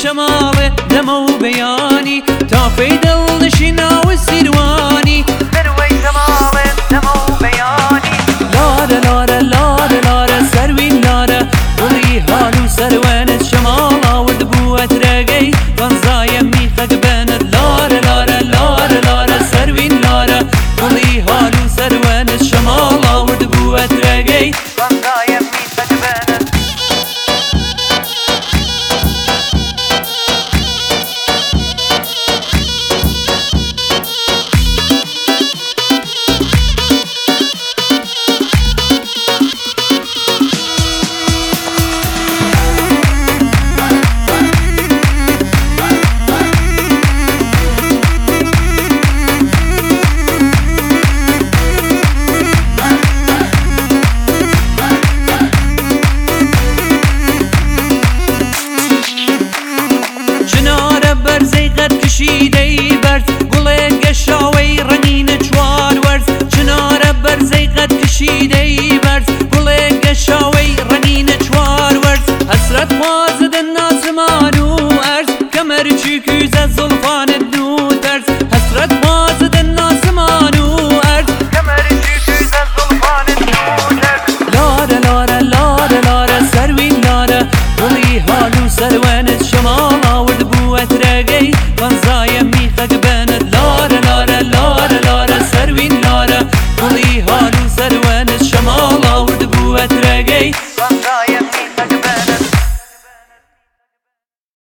شماڵێ دەمە و بەیانی تافەی دڵنشینا و سیروانی دەروەی شەماڵێ دەمە و بەیانی لارە لارە لارە لارە سەروین لارە دڵی هاڵ و سەروێنت شەماڵاورد بووە ترەگەی غەنزایە میخەک بێنت لارە لارە لارە لارە سەروین لارە دڵی هاڵ و سەروێنت شەماڵاورد بووە ترەگەی غەنزایە میخەک بێنت کشیدەی بەرز گوڵێک گەشاوەی ڕەنینە چوار وەرز چنارە بەرزەی قەت کشیدەی بەرز گوڵێک گەشاوەی ڕەنینە چوار وەرز حەسرەت خوازدن نازمان و ئەرز کەمەرچی کوزە زڵفانت دوو تەرز حەسرەت خوازدن نازمان و ئەرز کەمەرچی کوزە زڵفانت دوو تەرز لارە لارە لارە لارە سەروین لارە دڵی هاڵ و سەروێنت شەماڵاورد بووە ترەگەی غەنزایە میخەک بێنت لارە لارە لارە لارە سەروین لارە دڵی هاڵ